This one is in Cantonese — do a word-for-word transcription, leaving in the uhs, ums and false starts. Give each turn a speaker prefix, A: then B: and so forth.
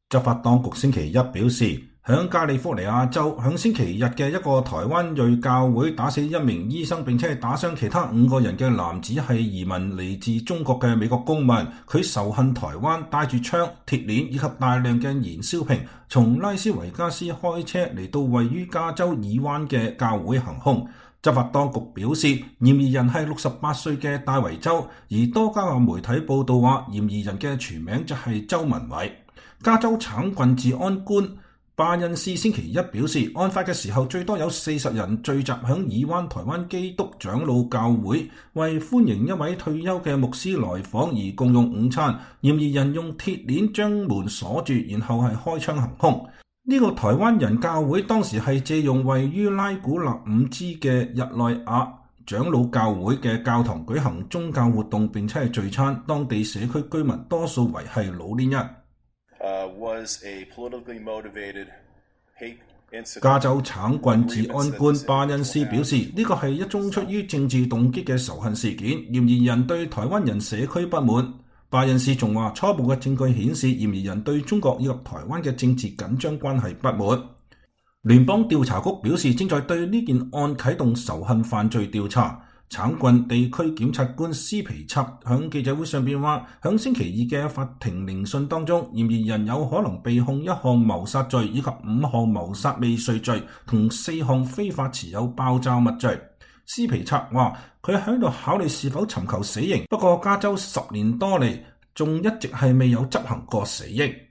A: 執法當局星期一表示，響加利福尼亞州響星期日嘅一個台灣裔教會打死一名醫生並且係打傷其他五個人嘅男子係移民嚟自中國嘅美國公民，佢仇恨台灣，帶住槍、鐵鏈以及大量嘅燃燒瓶，從拉斯維加斯開車嚟到位於加州爾灣嘅教會行兇。執法當局表示，嫌疑人係六十八歲嘅戴維洲，而多家嘅媒體報道話，嫌疑人嘅全名就係周文偉。加州橙郡治安官巴恩斯星期一表示，案發嘅時候最多有四十人聚集響爾灣台灣基督長老教會，為歡迎一位退休嘅牧師來訪而共用午餐。嫌疑人用鐵鏈將門鎖住，然後係開槍行兇。呢、這個台灣人教會當時係借用位於拉古納五支嘅日內亞長老教會嘅教堂舉行宗教活動並且係聚餐，當地社區居民多數為係老年人。
B: Uh, was a politically motivated hate incident.
A: 加州橙郡治安官巴恩斯表示，呢個係一宗出於政治動機嘅仇恨事件，嫌疑人對台灣人社區不滿。巴恩斯仲話，初步嘅證據顯示嫌疑人對中國以及台灣嘅政治緊張關係不滿。聯邦調查局表示正在對呢件案啟動仇恨犯罪調查。橙郡地區檢察官斯皮策響記者會上邊話，響星期二嘅法庭聆訊當中，嫌疑人有可能被控一項謀殺罪以及五項謀殺未遂罪同四項非法持有爆炸物罪。斯皮策話佢喺度考慮是否尋求死刑，不過加州十年多嚟仲一直係未有執行過死刑。